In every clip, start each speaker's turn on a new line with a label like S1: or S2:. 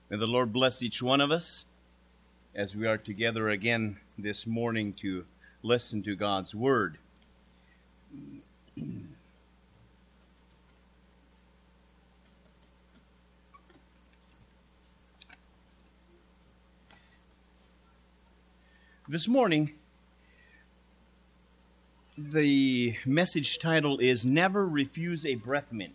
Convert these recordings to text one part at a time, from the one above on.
S1: May the Lord bless each one of us as we are together again this morning to listen to God's Word. This morning, the message title is Never Refuse a Breath Mint.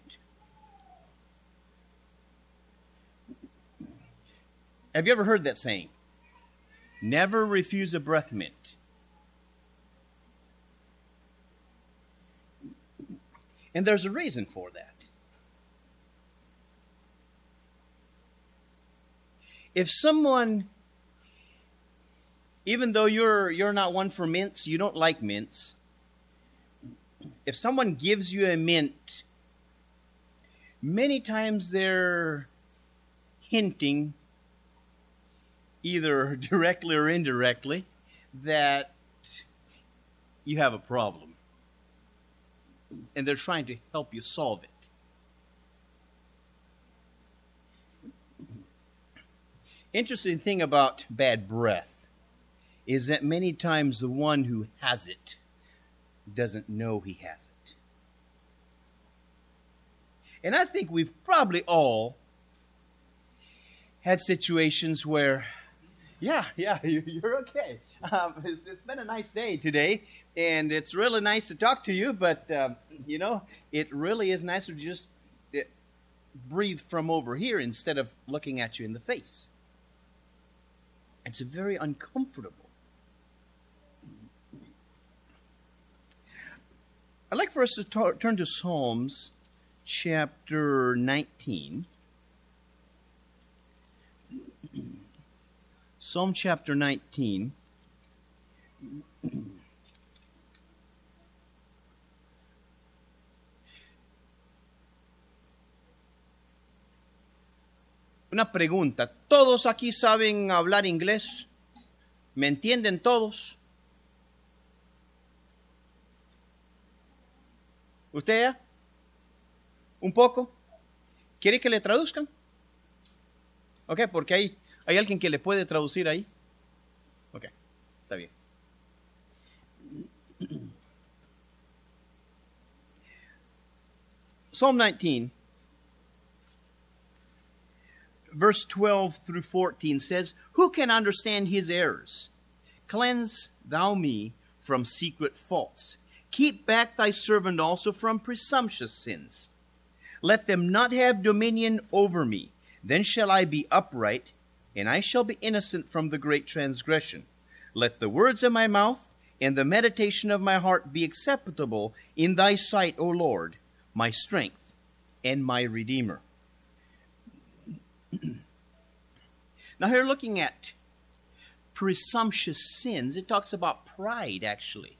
S1: Have you ever heard that saying? Never refuse a breath mint. And there's a reason for that. If someone, even though you're not one for mints, you don't like mints, if someone gives you a mint, many times they're hinting, either directly or indirectly, that you have a problem. And they're trying to help you solve it. Interesting thing about bad breath is that many times the one who has it doesn't know he has it. And I think we've probably all had situations where, yeah, you're okay. It's been a nice day today, and it's really nice to talk to you, but, it really is nicer to just breathe from over here instead of looking at you in the face. It's very uncomfortable. I'd like for us to turn to Psalms chapter 19. Psalm chapter 19. Una pregunta. ¿Todos aquí saben hablar inglés? ¿Me entienden todos? ¿Usted ya? ¿Un poco? ¿Quiere que le traduzcan? Ok, porque ¿hay alguien que le puede traducir ahí? Ok, está bien. Psalm 19, verse 12 through 14 says, "Who can understand his errors? Cleanse thou me from secret faults. Keep back thy servant also from presumptuous sins. Let them not have dominion over me. Then shall I be upright, and I shall be innocent from the great transgression. Let the words of my mouth and the meditation of my heart be acceptable in thy sight, O Lord, my strength and my Redeemer." Now here, looking at presumptuous sins, it talks about pride, actually.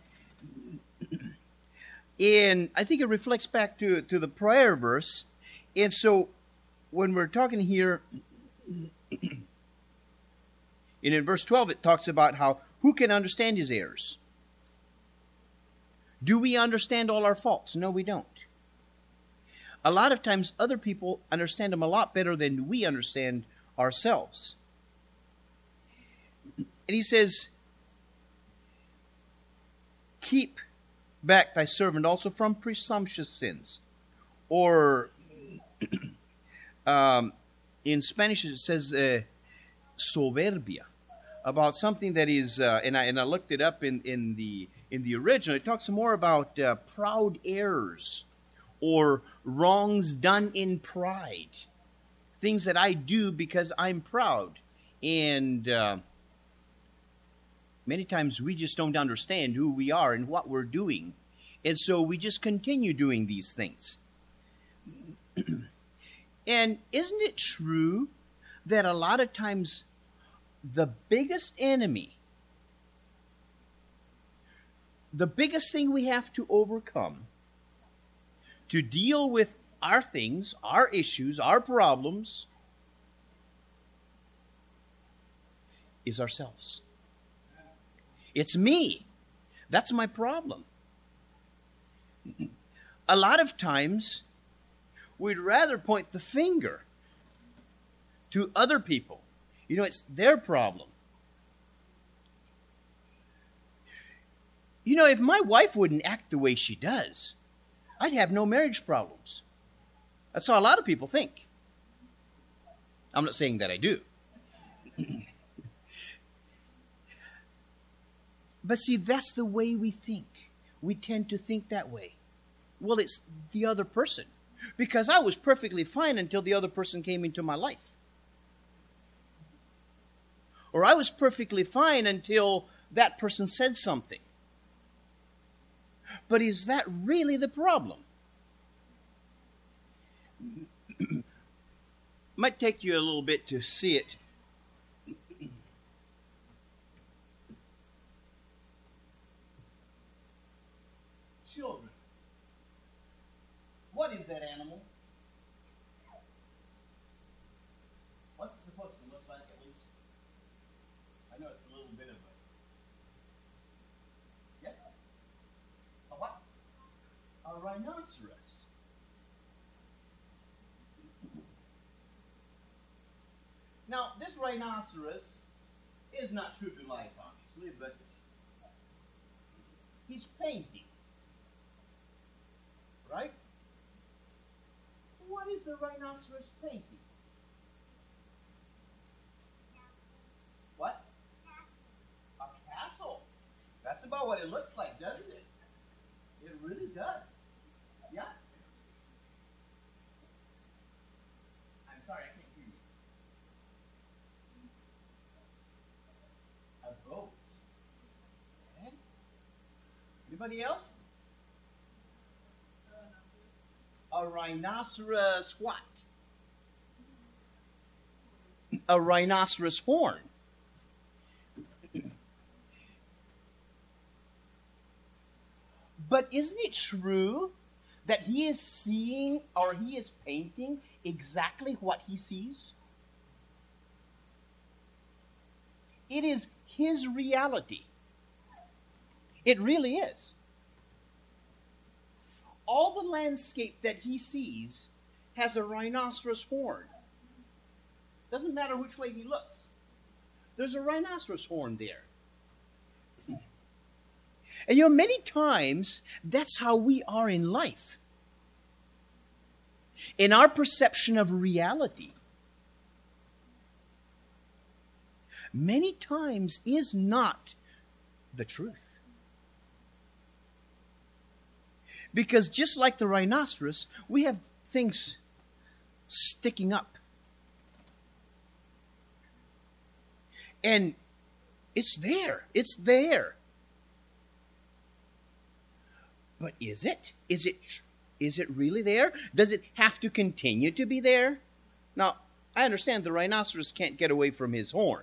S1: And I think it reflects back to the prior verse. And so when we're talking here, and in verse 12, it talks about how, who can understand his errors? Do we understand all our faults? No, we don't. A lot of times, other people understand them a lot better than we understand ourselves. And he says, keep back thy servant also from presumptuous sins. Or in Spanish it says soberbia, about something that is, and I looked it up in the original. It talks more about proud errors or wrongs done in pride, things that I do because I'm proud. And many times we just don't understand who we are and what we're doing. And so we just continue doing these things. And isn't it true that a lot of times the biggest enemy, the biggest thing we have to overcome to deal with our things, our issues, our problems, is ourselves? It's me. That's my problem. A lot of times, we'd rather point the finger to other people. You know, it's their problem. You know, if my wife wouldn't act the way she does, I'd have no marriage problems. That's how a lot of people think. I'm not saying that I do. But see, that's the way we think. We tend to think that way. Well, it's the other person. Because I was perfectly fine until the other person came into my life. Or I was perfectly fine until that person said something. But is that really the problem? Might take you a little bit to see it. Children. What is that animal? What's it supposed to look like at least? I know it's a little bit of a... Yes? A what? A rhinoceros. Now, this rhinoceros is not true to life, obviously, but he's painting. Right? What is the rhinoceros painting? What? A castle. That's about what it looks like, doesn't it? It really does. Yeah? I'm sorry, I can't hear you. A boat. Okay. Anybody else? A rhinoceros what? A rhinoceros horn. But isn't it true that he is seeing or he is painting exactly what he sees? It is his reality. It really is. All the landscape that he sees has a rhinoceros horn. Doesn't matter which way he looks. There's a rhinoceros horn there. And you know, many times, that's how we are in life. In our perception of reality, many times is not the truth. Because just like the rhinoceros, we have things sticking up. And it's there. It's there. But is it? Is it really there? Does it have to continue to be there? Now, I understand the rhinoceros can't get away from his horn.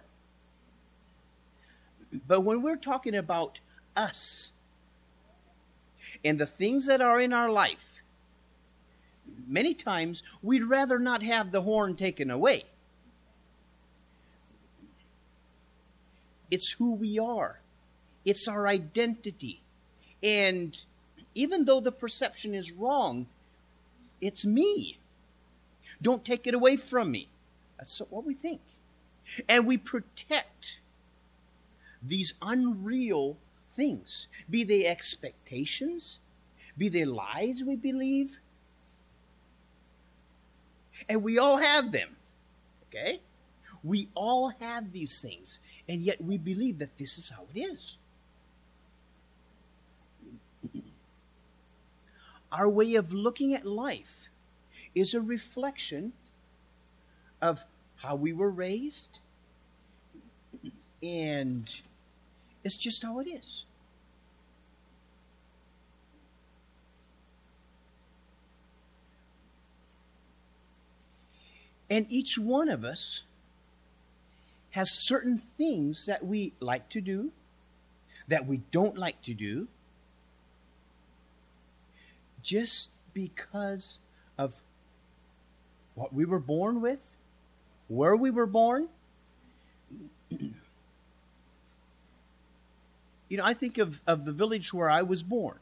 S1: But when we're talking about us, and the things that are in our life, many times we'd rather not have the horn taken away. It's who we are. It's our identity. And even though the perception is wrong, it's me. Don't take it away from me. That's what we think. And we protect these unreal things, be they expectations, be they lies we believe. And we all have them, okay? We all have these things, and yet we believe that this is how it is. Our way of looking at life is a reflection of how we were raised, and it's just how it is. And each one of us has certain things that we like to do, that we don't like to do, just because of what we were born with, where we were born. You know, I think of the village where I was born.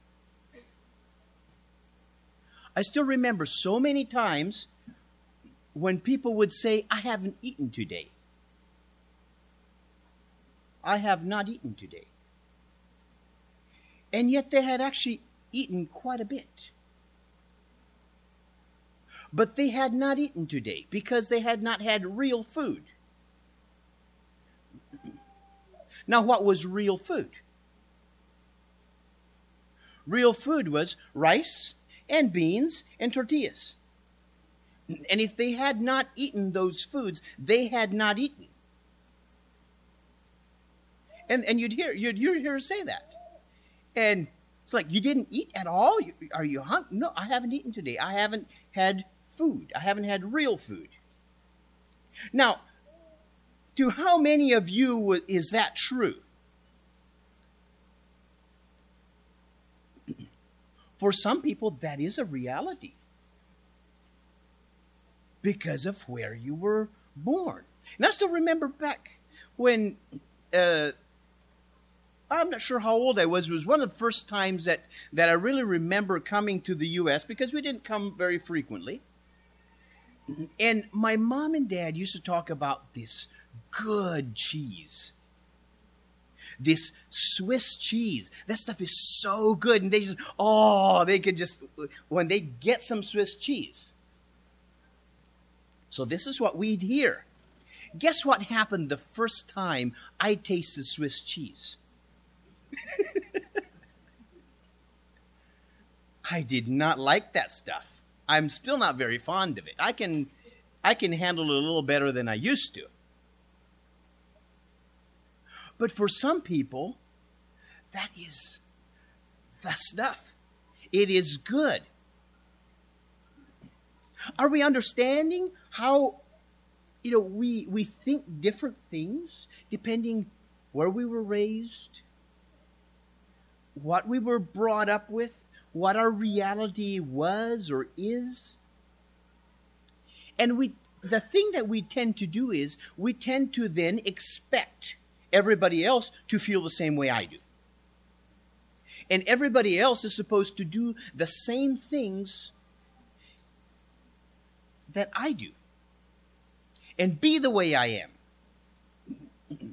S1: I still remember so many times when people would say, I haven't eaten today. I have not eaten today. And yet they had actually eaten quite a bit. But they had not eaten today because they had not had real food. Now, what was real food? Real food was rice and beans and tortillas. And if they had not eaten those foods, they had not eaten. And you'd hear her say that. And it's like, you didn't eat at all? Are you hungry? No, I haven't eaten today. I haven't had food. I haven't had real food. Now, to how many of you is that true? For some people, that is a reality because of where you were born. And I still remember back when, I'm not sure how old I was. It was one of the first times that I really remember coming to the U.S. because we didn't come very frequently. And my mom and dad used to talk about this good cheese. This Swiss cheese. That stuff is so good. And they could just, when they get some Swiss cheese. So this is what we'd hear. Guess what happened the first time I tasted Swiss cheese? I did not like that stuff. I'm still not very fond of it. I can handle it a little better than I used to. But for some people, that is the stuff. It is good. Are we understanding how, we think different things depending where we were raised, what we were brought up with, what our reality was or is? And the thing that we tend to do is we tend to then expect everybody else to feel the same way I do. And everybody else is supposed to do the same things that I do. And be the way I am.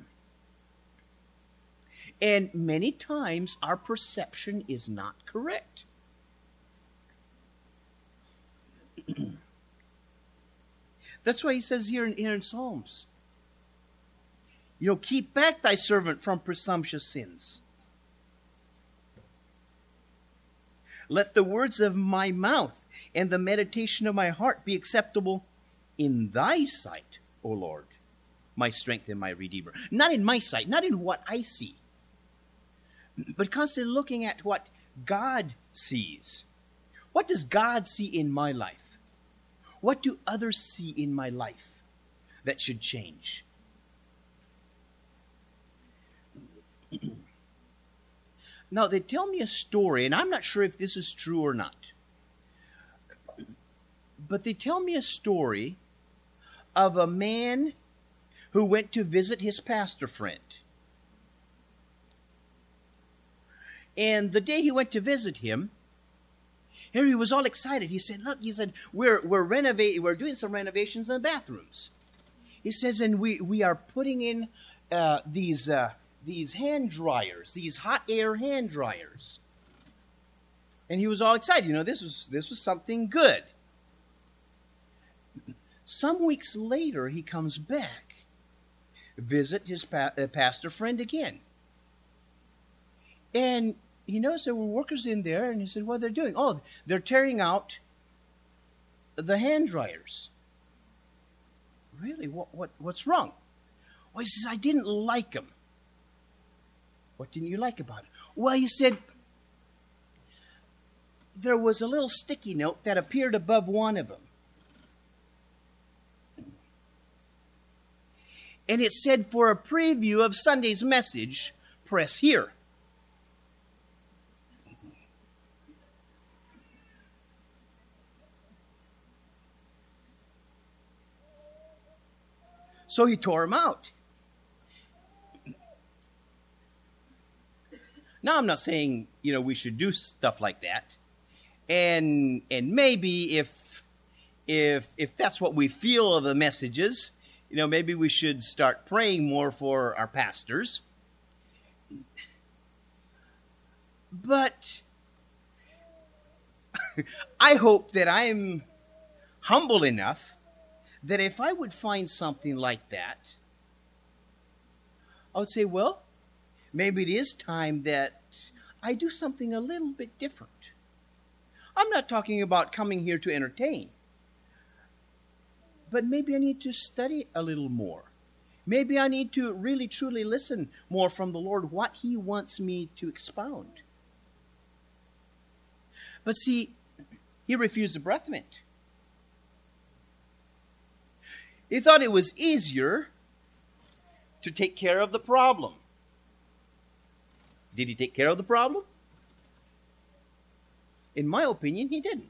S1: And many times our perception is not correct. That's why he says here in Psalms, keep back thy servant from presumptuous sins. Let the words of my mouth and the meditation of my heart be acceptable in thy sight, O Lord, my strength and my Redeemer. Not in my sight, not in what I see, but constantly looking at what God sees. What does God see in my life? What do others see in my life that should change? Now, they tell me a story, and I'm not sure if this is true or not. But they tell me a story of a man who went to visit his pastor friend. And the day he went to visit him, here he was all excited. He said, look, we're doing some renovations in the bathrooms. He says, and we are putting in these hand dryers, these hot air hand dryers. And he was all excited. This was something good. Some weeks later, he comes back, visit his pastor friend again. And he noticed there were workers in there, and he said, what are they doing? Oh, they're tearing out the hand dryers. Really? What's wrong? Well, he says, I didn't like them. What didn't you like about it? Well, he said, there was a little sticky note that appeared above one of them. And it said, for a preview of Sunday's message, press here. So he tore them out. Now, I'm not saying, we should do stuff like that. And maybe if if that's what we feel of the messages, maybe we should start praying more for our pastors. But I hope that I'm humble enough that if I would find something like that, I would say, well, maybe it is time that I do something a little bit different. I'm not talking about coming here to entertain, but maybe I need to study a little more. Maybe I need to really truly listen more from the Lord what He wants me to expound. But see, he refused the breath mint. He thought it was easier to take care of the problem. Did he take care of the problem? In my opinion, he didn't.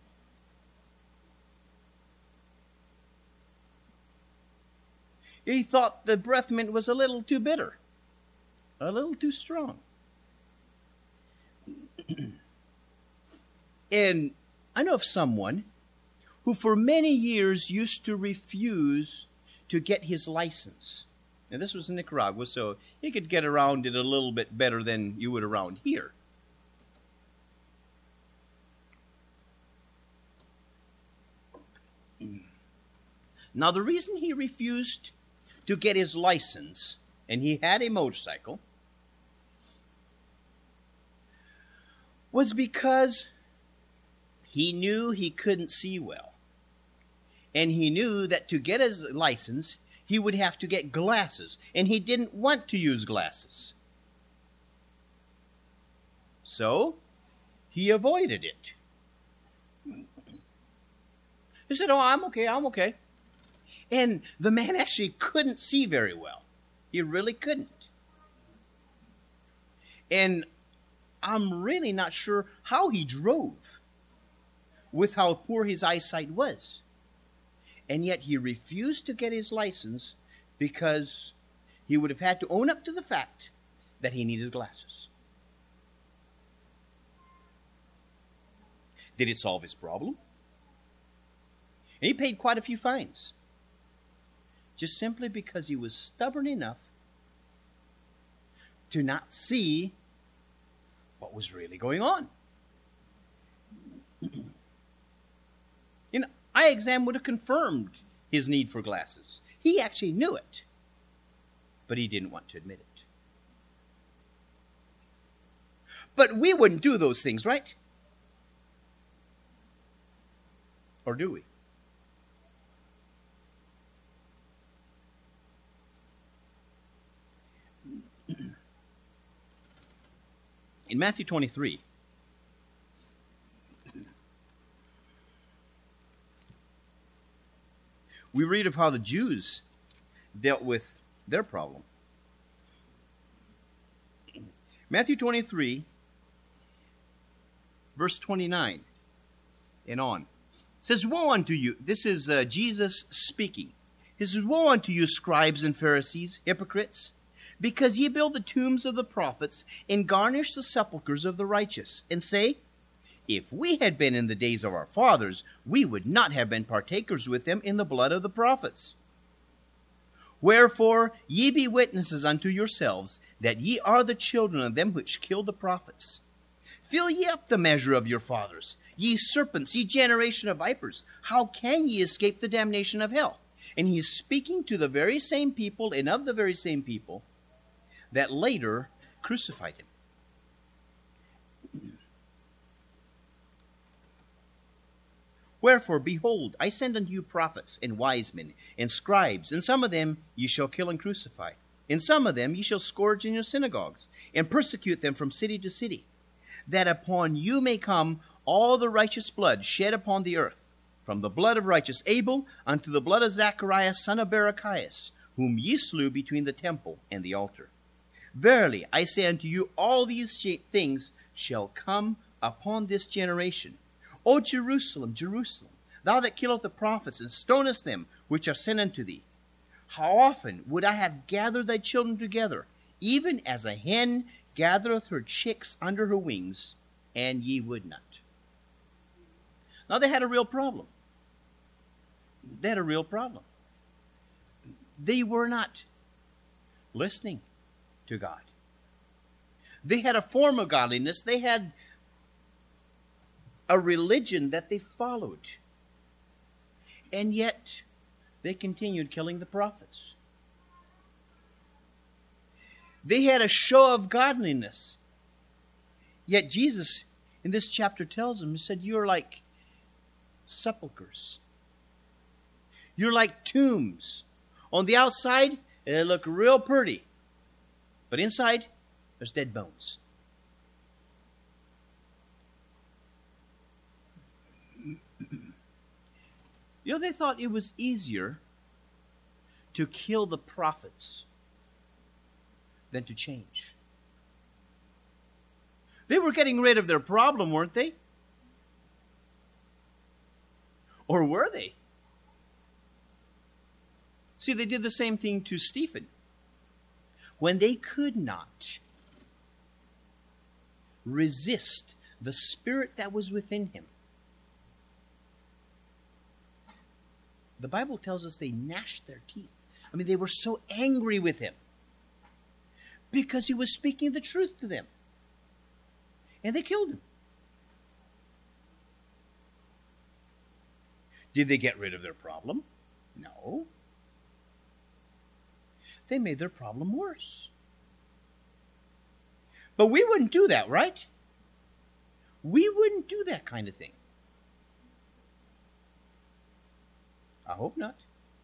S1: He thought the breath mint was a little too bitter, a little too strong. And I know of someone who for many years used to refuse to get his license. Now, this was in Nicaragua, so he could get around it a little bit better than you would around here. Now, the reason he refused to get his license, and he had a motorcycle, was because he knew he couldn't see well. And he knew that to get his license, he would have to get glasses. And he didn't want to use glasses. So, he avoided it. He said, oh, I'm okay. And the man actually couldn't see very well. He really couldn't. And I'm really not sure how he drove with how poor his eyesight was. And yet he refused to get his license because he would have had to own up to the fact that he needed glasses. Did it solve his problem? And he paid quite a few fines. Just simply because he was stubborn enough to not see what was really going on. Eye exam would have confirmed his need for glasses. He actually knew it, but he didn't want to admit it. But we wouldn't do those things, right? Or do we? In Matthew 23, we read of how the Jews dealt with their problem. Matthew 23, verse 29 and on. Says, woe unto you. This is Jesus speaking. He says, woe unto you, scribes and Pharisees, hypocrites, because ye build the tombs of the prophets and garnish the sepulchres of the righteous, and say, if we had been in the days of our fathers, we would not have been partakers with them in the blood of the prophets. Wherefore ye be witnesses unto yourselves that ye are the children of them which killed the prophets. Fill ye up the measure of your fathers, ye serpents, ye generation of vipers. How can ye escape the damnation of hell? And he is speaking to the very same people and of the very same people that later crucified him. Wherefore, behold, I send unto you prophets and wise men and scribes, and some of them ye shall kill and crucify. And some of them ye shall scourge in your synagogues, and persecute them from city to city, that upon you may come all the righteous blood shed upon the earth, from the blood of righteous Abel unto the blood of Zacharias son of Barachias, whom ye slew between the temple and the altar. Verily, I say unto you, all these things shall come upon this generation. O Jerusalem, Jerusalem, thou that killest the prophets, and stonest them which are sent unto thee, how often would I have gathered thy children together, even as a hen gathereth her chicks under her wings, and ye would not. Now they had a real problem. They had a real problem. They were not listening to God. They had a form of godliness. They had a religion that they followed. And yet, they continued killing the prophets. They had a show of godliness. Yet Jesus, in this chapter, tells them, he said, you're like sepulchres. You're like tombs. On the outside, they look real pretty. But inside, there's dead bones. You know, they thought it was easier to kill the prophets than to change. They were getting rid of their problem, weren't they? Or were they? See, they did the same thing to Stephen. When they could not resist the spirit that was within him, the Bible tells us they gnashed their teeth. I mean, they were so angry with him because he was speaking the truth to them. And they killed him. Did they get rid of their problem? No. They made their problem worse. But we wouldn't do that, right? We wouldn't do that kind of thing. I hope not.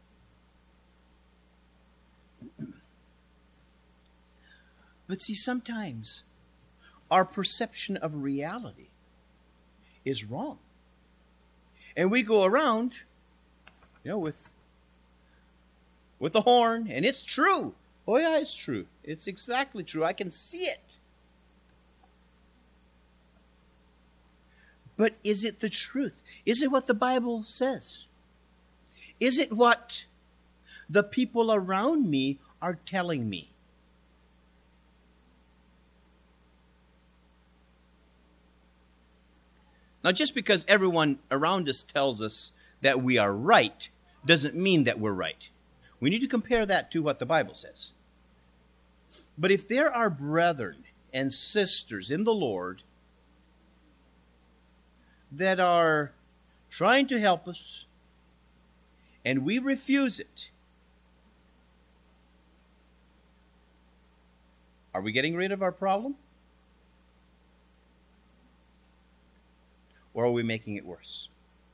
S1: But see, sometimes our perception of reality is wrong. And we go around, with the horn, and it's true. Oh yeah, it's true. It's exactly true. I can see it. But is it the truth? Is it what the Bible says? Is it what the people around me are telling me? Now, just because everyone around us tells us that we are right doesn't mean that we're right. We need to compare that to what the Bible says. But if there are brethren and sisters in the Lord that are trying to help us, and we refuse it, are we getting rid of our problem? Or are we making it worse?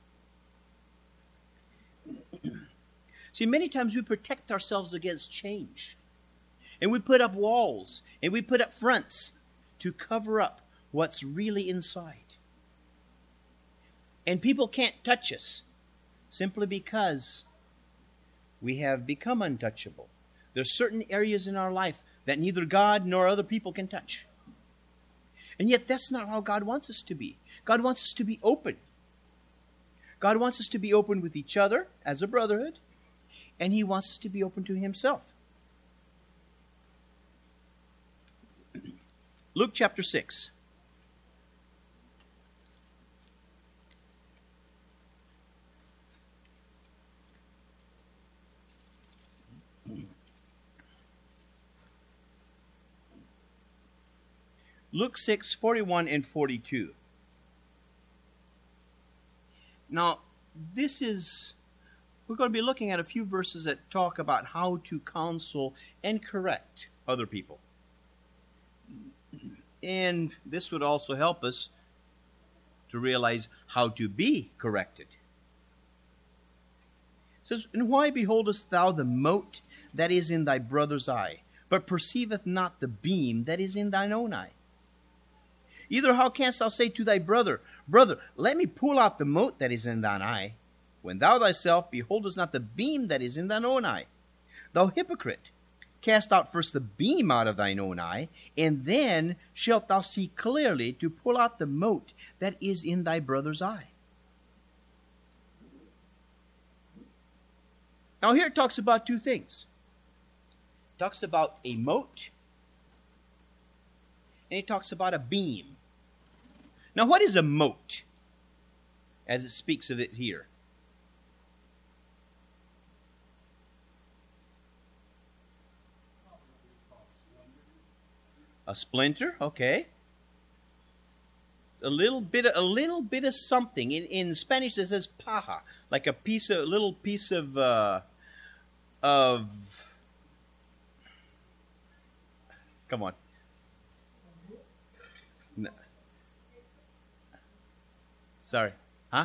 S1: See, many times we protect ourselves against change. And we put up walls, and we put up fronts to cover up what's really inside. And people can't touch us simply because we have become untouchable. There's certain areas in our life that neither God nor other people can touch. And yet that's not how God wants us to be. God wants us to be open. God wants us to be open with each other as a brotherhood, and He wants us to be open to Himself. Luke chapter 6. Luke 6, 41 and 42. Now, we're going to be looking at a few verses that talk about how to counsel and correct other people. And this would also help us to realize how to be corrected. It says, "And why beholdest thou the mote that is in thy brother's eye, but perceiveth not the beam that is in thine own eye? Either how canst thou say to thy brother, Brother, let me pull out the mote that is in thine eye, when thou thyself beholdest not the beam that is in thine own eye? Thou hypocrite, cast out first the beam out of thine own eye, and then shalt thou see clearly to pull out the mote that is in thy brother's eye." Now here it talks about two things. It talks about a mote, and it talks about a beam. Now, what is a mote, as it speaks of it here? A splinter, okay. A little bit of something. In Spanish it says paja, like a little piece of come on. No. Sorry. Huh?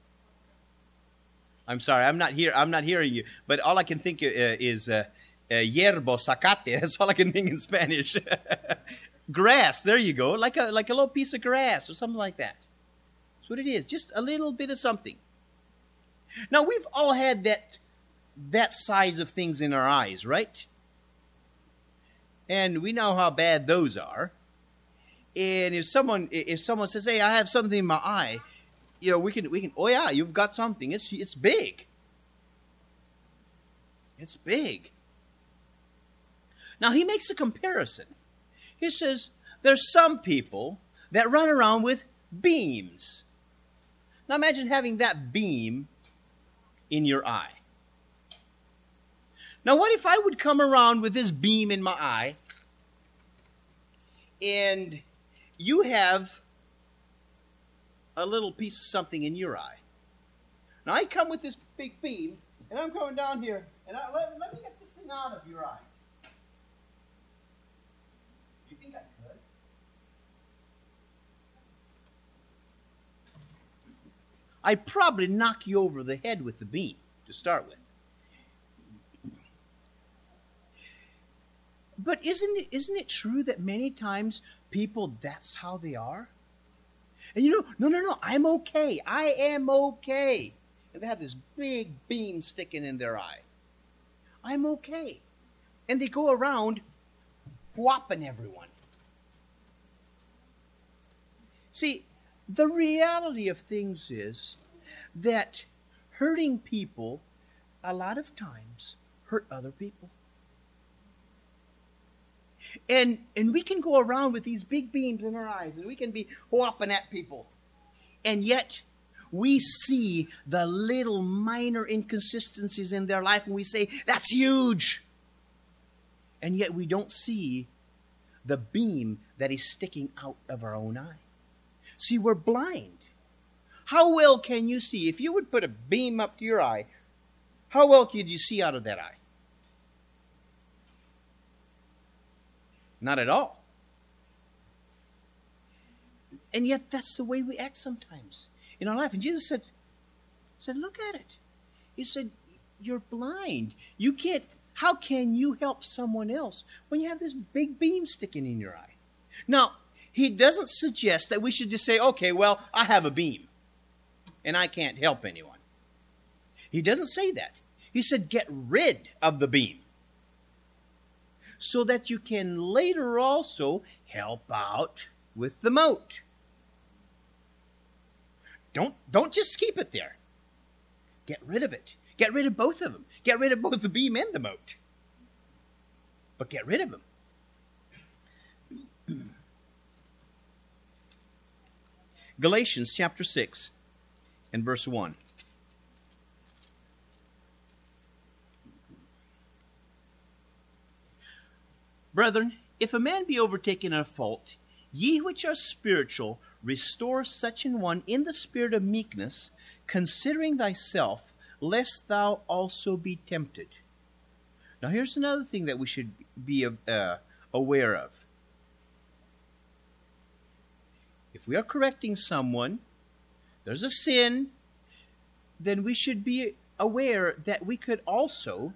S1: I'm sorry. I'm not hearing you. But all I can think is hierbo, zacate. That's all I can think in Spanish. Grass. There you go. Like a little piece of grass or something like that. That's what it is. Just a little bit of something. Now we've all had that size of things in our eyes, right? And we know how bad those are. And if someone says, "Hey, I have something in my eye," we can. Oh yeah, you've got something. It's big. It's big. Now he makes a comparison. He says there's some people that run around with beams. Now imagine having that beam in your eye. Now what if I would come around with this beam in my eye and you have a little piece of something in your eye? Now I come with this big beam and I'm coming down here and let me get this thing out of your eye. Do you think I could? I'd probably knock you over the head with the beam to start with. But isn't it true that many times people, that's how they are? And no, I'm okay. I am okay. And they have this big beam sticking in their eye. I'm okay. And they go around whopping everyone. See, the reality of things is that hurting people a lot of times hurt other people. And we can go around with these big beams in our eyes and we can be whopping at people. And yet we see the little minor inconsistencies in their life and we say, that's huge. And yet we don't see the beam that is sticking out of our own eye. See, we're blind. How well can you see? If you would put a beam up to your eye, how well could you see out of that eye? Not at all. And yet that's the way we act sometimes in our life. And Jesus said, look at it. He said, you're blind. How can you help someone else when you have this big beam sticking in your eye? Now, he doesn't suggest that we should just say, okay, well, I have a beam and I can't help anyone. He doesn't say that. He said, get rid of the beam, so that you can later also help out with the mote. Don't just keep it there. Get rid of it. Get rid of both of them. Get rid of both the beam and the mote. But get rid of them. Galatians chapter 6 and verse 1. Brethren, if a man be overtaken in a fault, ye which are spiritual, restore such an one in the spirit of meekness, considering thyself, lest thou also be tempted. Now here's another thing that we should be aware of. If we are correcting someone, there's a sin, then we should be aware that we could also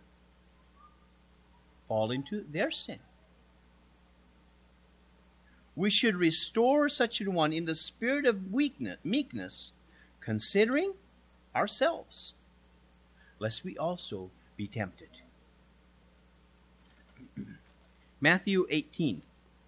S1: fall into their sin. We should restore such an one in the spirit of meekness, considering ourselves, lest we also be tempted. Matthew 18.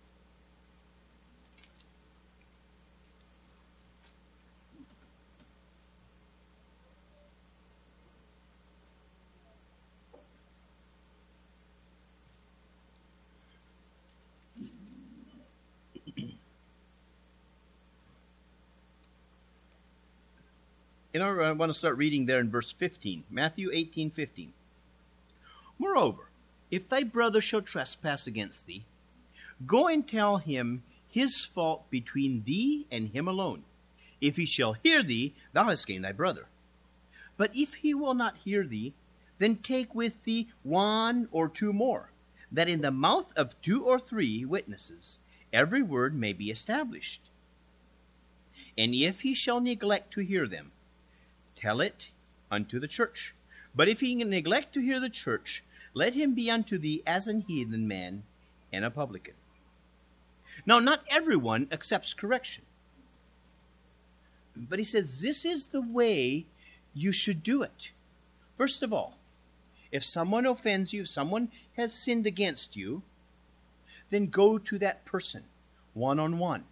S1: I want to start reading there in verse 15. Matthew 18:15. Moreover, if thy brother shall trespass against thee, Go and tell him his fault between thee and him alone. If he shall hear thee, thou hast gained thy brother. But if he will not hear thee, then take with thee 1 or 2 more, that in the mouth of 2 or 3 witnesses every word may be established. And if he shall neglect to hear them, tell it unto the church. But if he neglect to hear the church, let him be unto thee as an heathen man and a publican. Now, not everyone accepts correction. But he says this is the way you should do it. First of all, if someone offends you, if someone has sinned against you, then go to that person one-on-one.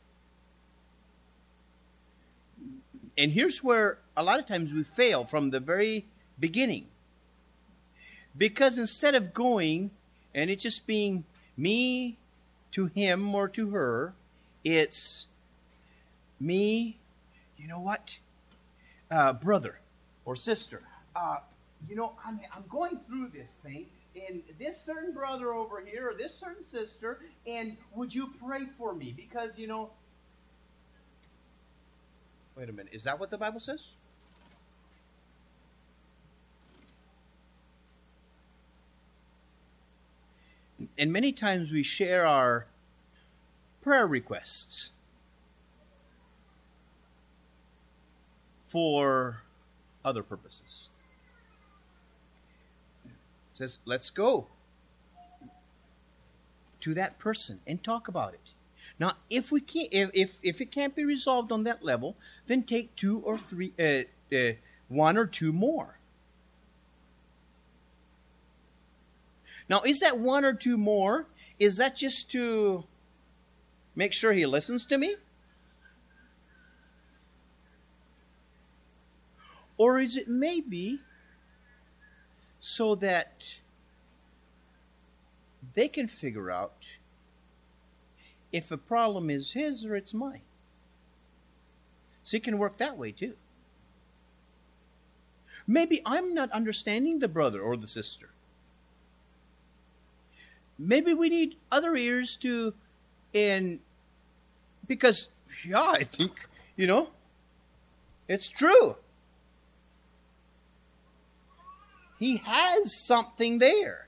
S1: And here's where a lot of times we fail from the very beginning. Because instead of going and it just being me to him or to her, it's me, you know what, brother or sister, I'm going through this thing, and this certain brother over here or this certain sister, and would you pray for me? Because, wait a minute, is that what the Bible says? And many times we share our prayer requests for other purposes. It says, let's go to that person and talk about it. Now, if we can't, if it can't be resolved on that level, then take 2 or 3, 1 or 2 more. Now, is that 1 or 2 more? Is that just to make sure he listens to me? Or is it maybe so that they can figure out if a problem is his or it's mine? So it can work that way too. Maybe I'm not understanding the brother or the sister. Maybe we need other ears to, because, I think, it's true. He has something there.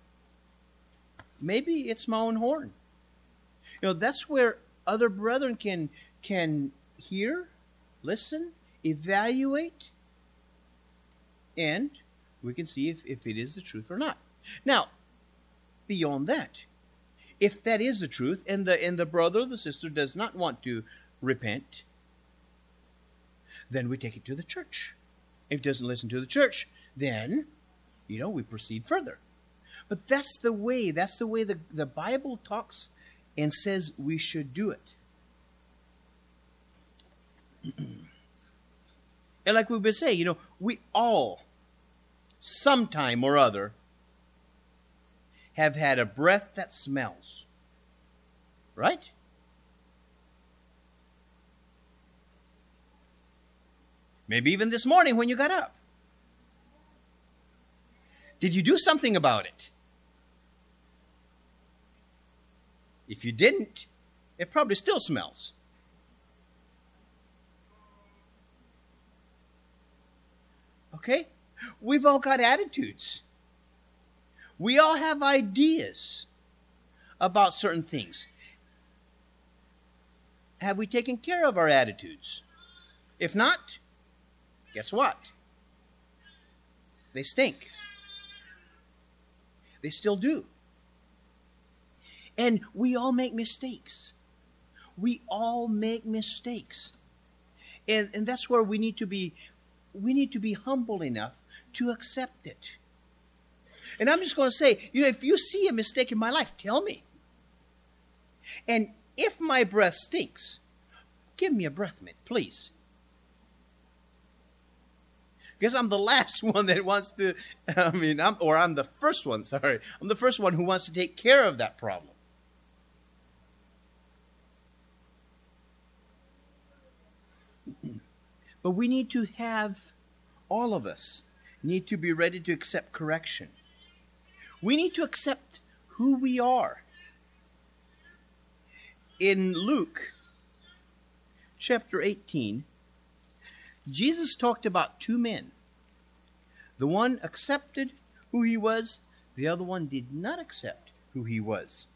S1: Maybe it's my own horn. That's where other brethren can hear, listen, evaluate, and we can see if it is the truth or not. Now, beyond that, if that is the truth and the brother or the sister does not want to repent, then we take it to the church. If it doesn't listen to the church, then we proceed further. But that's the way the Bible talks and says we should do it. And like we've been saying, we all, sometime or other, have had a breath that smells. Right? Maybe even this morning when you got up. Did you do something about it? If you didn't, it probably still smells. Okay? We've all got attitudes. We all have ideas about certain things. Have we taken care of our attitudes? If not, guess what? They stink. They still do. And we all make mistakes. We all make mistakes. And that's where we need to be humble enough to accept it. And I'm just going to say, if you see a mistake in my life, tell me. And if my breath stinks, give me a breath mint, please. Because I'm the last one that wants to, I'm the first one, sorry. I'm the first one who wants to take care of that problem. But we need to have, all of us, need to be ready to accept correction. We need to accept who we are. In Luke chapter 18, Jesus talked about two men. The one accepted who he was, the other one did not accept who he was.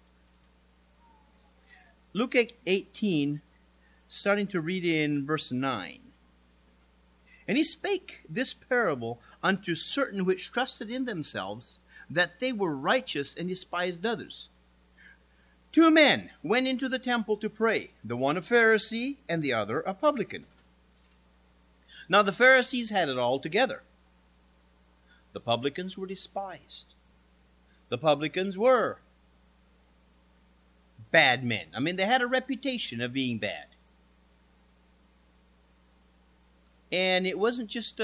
S1: Luke 18, starting to read in verse 9. And he spake this parable unto certain which trusted in themselves that they were righteous and despised others. Two men went into the temple to pray, the one a Pharisee and the other a publican. Now the Pharisees had it all together. The publicans were despised. The publicans were bad men. I mean, they had a reputation of being bad. And it wasn't just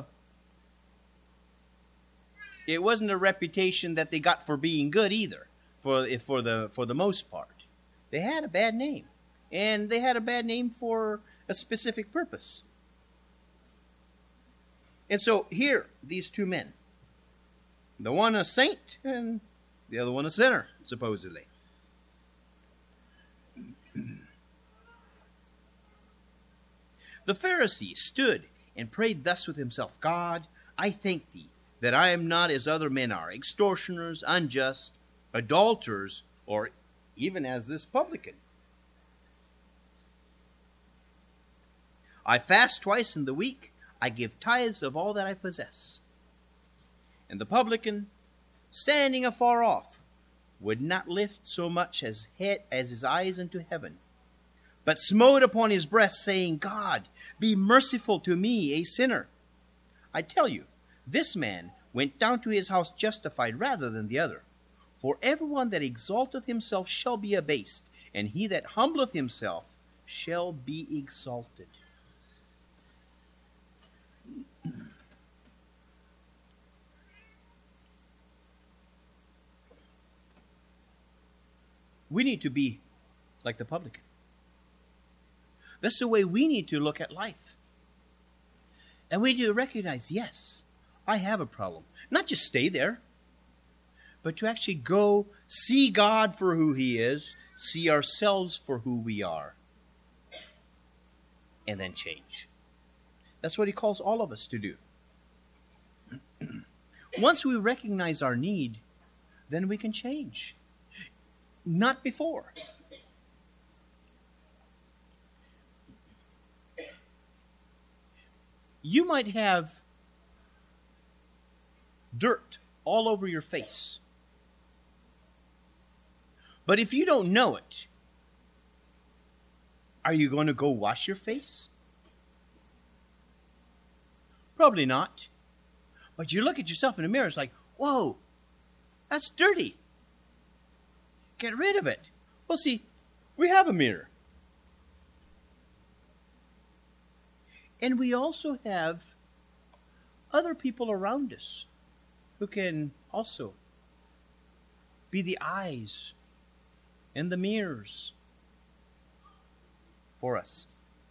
S1: it wasn't a reputation that they got for being good either, for the most part. They had a bad name. And they had a bad name for a specific purpose. And so here, these two men, the one a saint and the other one a sinner, supposedly. The Pharisee stood and prayed thus with himself, God, I thank thee that I am not as other men are, extortioners, unjust, adulterers, or even as this publican. I fast twice in the week. I give tithes of all that I possess. And the publican, standing afar off, would not lift so much as his eyes into heaven, but smote upon his breast, saying, God, be merciful to me, a sinner. I tell you, this man went down to his house justified rather than the other. For everyone that exalteth himself shall be abased, and he that humbleth himself shall be exalted. We need to be like the publican. That's the way we need to look at life. And we need to recognize, yes, I have a problem. Not just stay there, but to actually go see God for who he is, see ourselves for who we are, and then change. That's what he calls all of us to do. Once we recognize our need, then we can change. Not before. You might have dirt all over your face. But if you don't know it, are you going to go wash your face? Probably not. But you look at yourself in the mirror, it's like, whoa, that's dirty. Get rid of it. Well, see, we have a mirror. And we also have other people around us who can also be the eyes and the mirrors for us.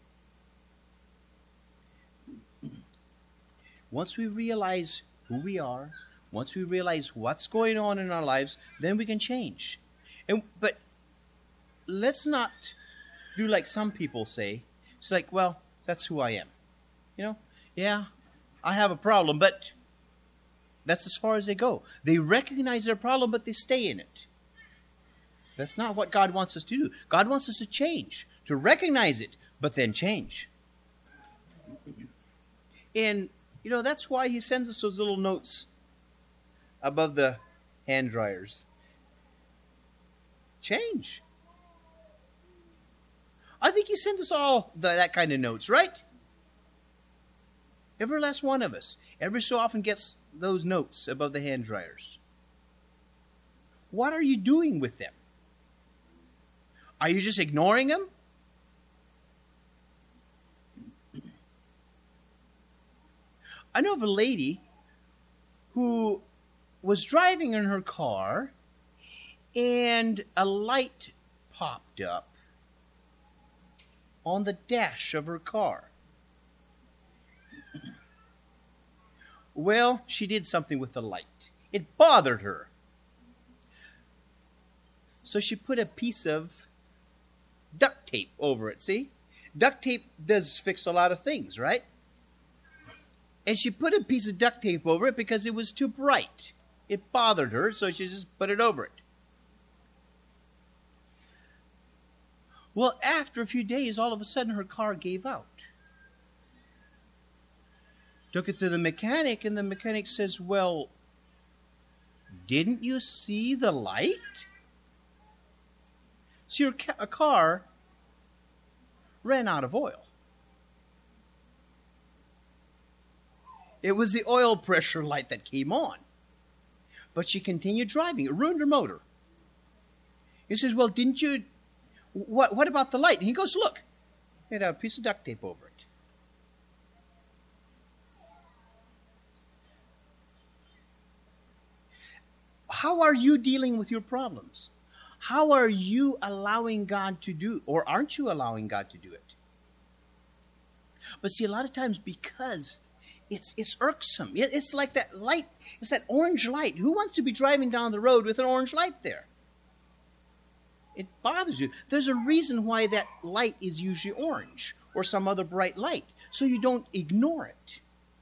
S1: Once we realize who we are, once we realize what's going on in our lives, then we can change. But let's not do like some people say. It's like, well, that's who I am. Yeah, I have a problem, but that's as far as they go. They recognize their problem, but they stay in it. That's not what God wants us to do. God wants us to change, to recognize it, but then change. And, that's why he sends us those little notes above the hand dryers. Change. I think he sent us all that kind of notes, right? Every last one of us, every so often gets those notes above the hand dryers. What are you doing with them? Are you just ignoring them? I know of a lady who was driving in her car and a light popped up on the dash of her car. Well, she did something with the light. It bothered her. So she put a piece of duct tape over it, see? Duct tape does fix a lot of things, right? And she put a piece of duct tape over it because it was too bright. It bothered her, so she just put it over it. Well, after a few days, all of a sudden her car gave out. Took it to the mechanic, and the mechanic says, well, didn't you see the light? So your car ran out of oil. It was the oil pressure light that came on. But she continued driving. It ruined her motor. He says, well, didn't you... What about the light? And he goes, look. He had a piece of duct tape over it. How are you dealing with your problems? How are you allowing God to do, or aren't you allowing God to do it? But see, a lot of times because it's irksome. It's like that light. It's that orange light. Who wants to be driving down the road with an orange light there? It bothers you. There's a reason why that light is usually orange or some other bright light, so you don't ignore it.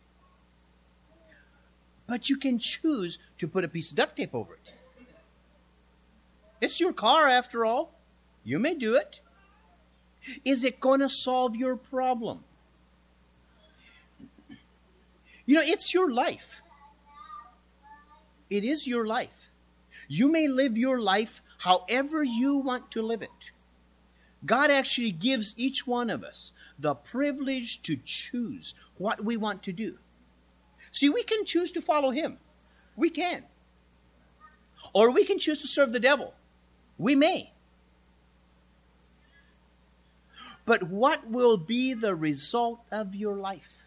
S1: But you can choose to put a piece of duct tape over it. It's your car, after all. You may do it. Is it going to solve your problem? You know, it's your life. It is your life. You may live your life however you want to live it. God actually gives each one of us the privilege to choose what we want to do. See, we can choose to follow Him. We can. Or we can choose to serve the devil. We may. But what will be the result of your life?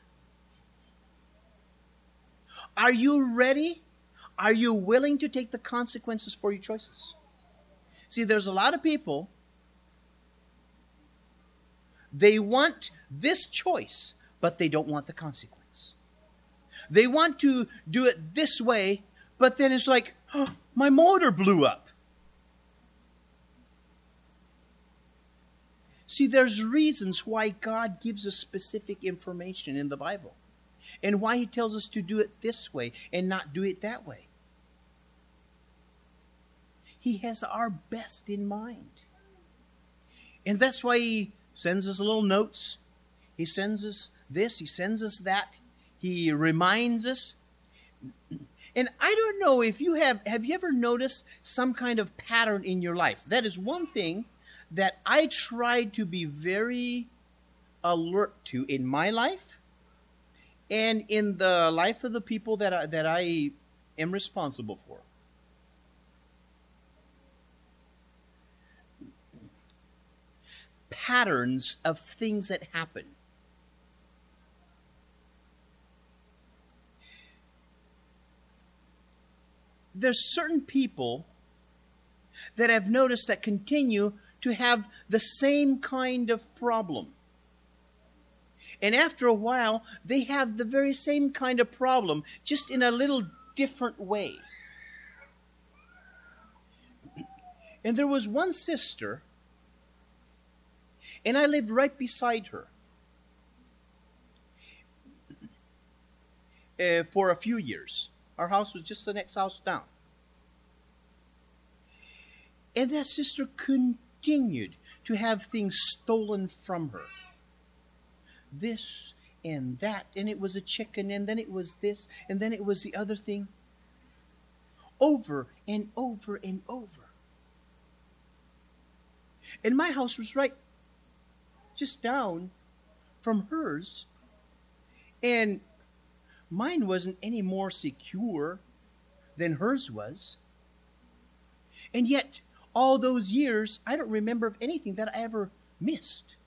S1: Are you ready? Are you willing to take the consequences for your choices? See, there's a lot of people, they want this choice, but they don't want the consequence. They want to do it this way, but then it's like, oh, my motor blew up. See, there's reasons why God gives us specific information in the Bible, and why He tells us to do it this way and not do it that way. He has our best in mind. And that's why He sends us little notes. He sends us this. He sends us that. He reminds us. And I don't know if you have you ever noticed some kind of pattern in your life? That is one thing that I try to be very alert to in my life and in the life of the people that I am responsible for. Patterns of things that happen. There's certain people that I've noticed that continue to have the same kind of problem. And after a while, they have the very same kind of problem, just in a little different way. And there was one sister, and I lived right beside her for a few years. Our house was just the next house down. And that sister continued to have things stolen from her. This and that, and it was a chicken, and then it was this, and then it was the other thing. Over and over and over. And my house was right just down from hers, and mine wasn't any more secure than hers was. And yet, all those years, I don't remember of anything that I ever missed.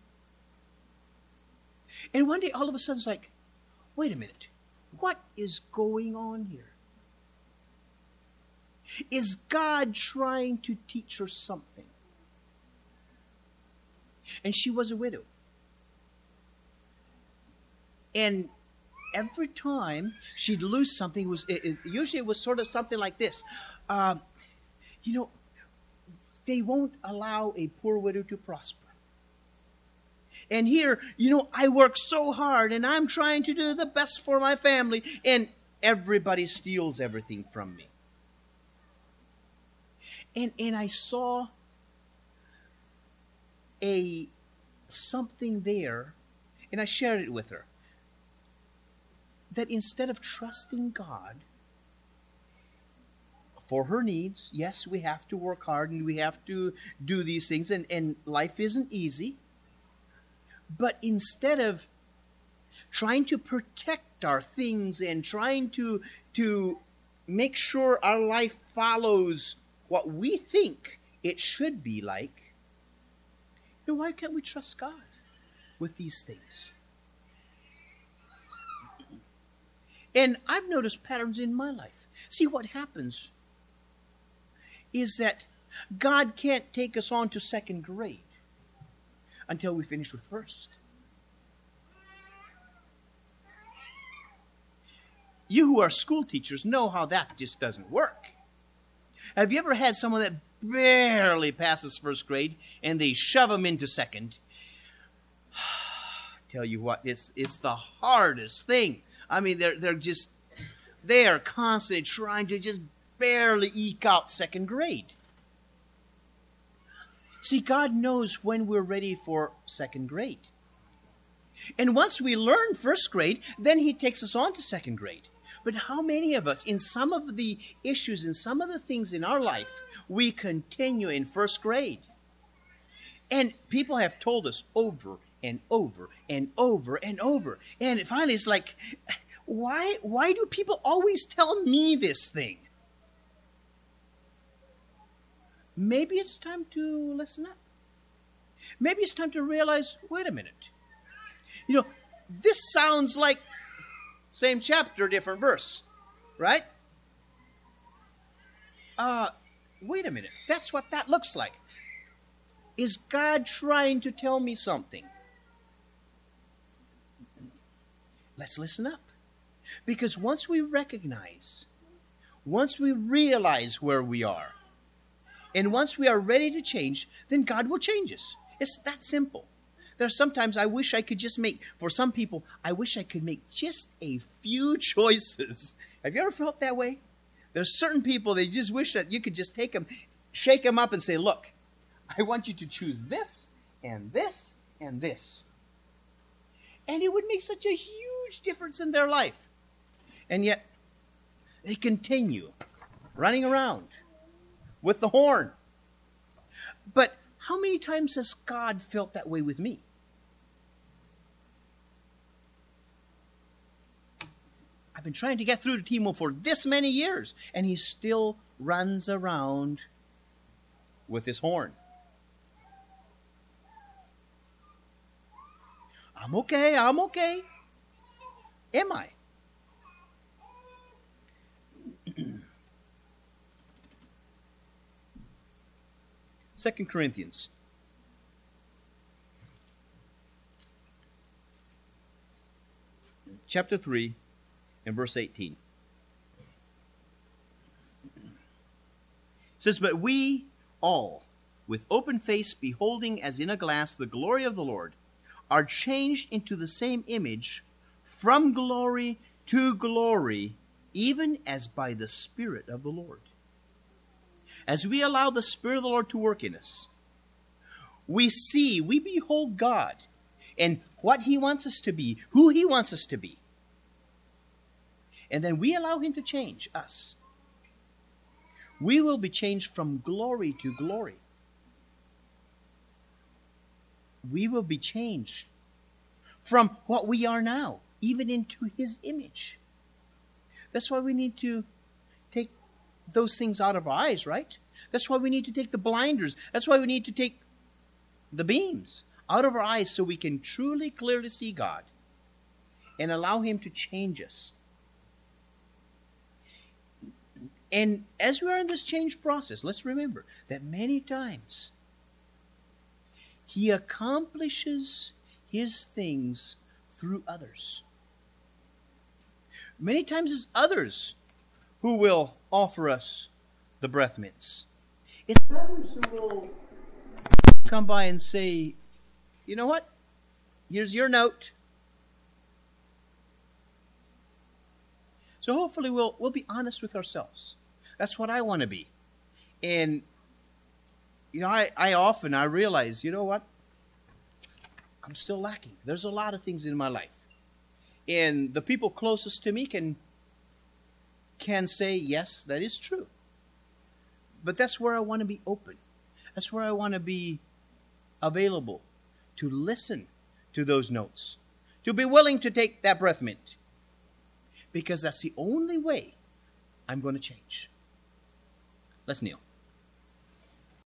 S1: And one day, all of a sudden, it's like, wait a minute. What is going on here? Is God trying to teach her something? And she was a widow. And every time she'd lose something, usually it was sort of something like this. They won't allow a poor widow to prosper. And here, I work so hard and I'm trying to do the best for my family, and everybody steals everything from me. And I saw something there, and I shared it with her, that instead of trusting God for her needs, yes, we have to work hard and we have to do these things, and life isn't easy. But instead of trying to protect our things and trying to make sure our life follows what we think it should be like, why can't we trust God with these things? And I've noticed patterns in my life. See, what happens is that God can't take us on to second grade until we finish with first. You who are school teachers know how that just doesn't work. Have you ever had someone that barely passes first grade and they shove them into second? Tell you what, it's the hardest thing. I mean, they are constantly trying to just barely eke out second grade. See, God knows when we're ready for second grade. And once we learn first grade, then He takes us on to second grade. But how many of us, in some of the issues, in some of the things in our life, we continue in first grade? And people have told us over and over and over and over. And finally it's like, why do people always tell me this thing? Maybe it's time to listen up. Maybe it's time to realize, wait a minute. This sounds like same chapter, different verse, right? Wait a minute. That's what that looks like. Is God trying to tell me something? Let's listen up. Because once we realize where we are, and once we are ready to change, then God will change us. It's that simple. There's sometimes I wish I could just make, for some people, I wish I could make just a few choices. Have you ever felt that way? There's certain people, they just wish that you could just take them, shake them up and say, look, I want you to choose this and this and this. And it would make such a huge difference in their life. And yet, they continue running around with the horn. But how many times has God felt that way with me? I've been trying to get through to Timo for this many years, and he still runs around with his horn. I'm okay. Am I? 2 Corinthians. Chapter 3 and verse 18. It says, but we all, with open face, beholding as in a glass the glory of the Lord, are changed into the same image from glory to glory, even as by the Spirit of the Lord. As we allow the Spirit of the Lord to work in us, we behold God and what He wants us to be, who He wants us to be. And then we allow Him to change us. We will be changed from glory to glory. We will be changed from what we are now, even into His image. That's why we need to take those things out of our eyes, right? That's why we need to take the blinders. That's why we need to take the beams out of our eyes so we can truly, clearly see God and allow Him to change us. And as we are in this change process, let's remember that many times He accomplishes His things through others. Many times it's others who will offer us the breath mints. It's others who will come by and say, you know what? Here's your note. So hopefully we'll be honest with ourselves. That's what I want to be. And, I realize, you know what? I'm still lacking. There's a lot of things in my life. And the people closest to me can say, yes, that is true. But that's where I want to be open. That's where I want to be available to listen to those notes, to be willing to take that breath mint, because that's the only way I'm going to change. Let's kneel.